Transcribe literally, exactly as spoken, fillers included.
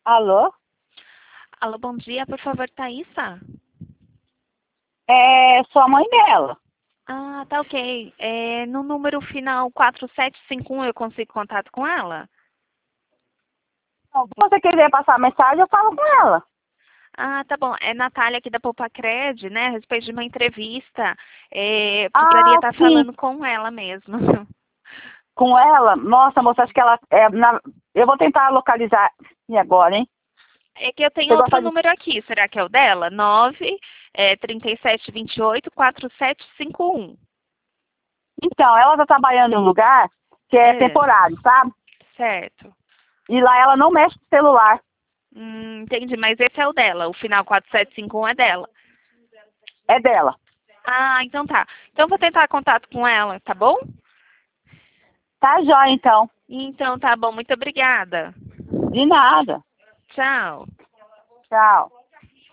Alô? Alô, bom dia, por favor, Thaísa? É, sou a mãe dela. Ah, tá ok. É, no número final quatro sete cinco um eu consigo contato com ela? Então, se você quiser passar a mensagem, eu falo com ela. Ah, tá bom. É Natália aqui da Poupacred, né? A respeito de uma entrevista. É, precisaria Ah, estar sim, falando com ela mesmo. com ela. Nossa, moça, acho que ela... É, na- Eu vou tentar localizar. E agora, hein? É que eu tenho Você outro gosta de... número aqui. Será que é o dela? nove, é, trinta e sete, vinte e oito, quatro sete cinco um. Então, ela tá trabalhando em um lugar que é É, temporário, sabe? certo. E lá ela não mexe com celular. Hum, entendi, mas esse é o dela. O final quatro sete cinco um é dela. É dela. Ah, então tá. Então eu vou tentar contato com ela, tá bom? Tá jóia, então. Então tá bom, muito obrigada. De nada. Tchau. Tchau.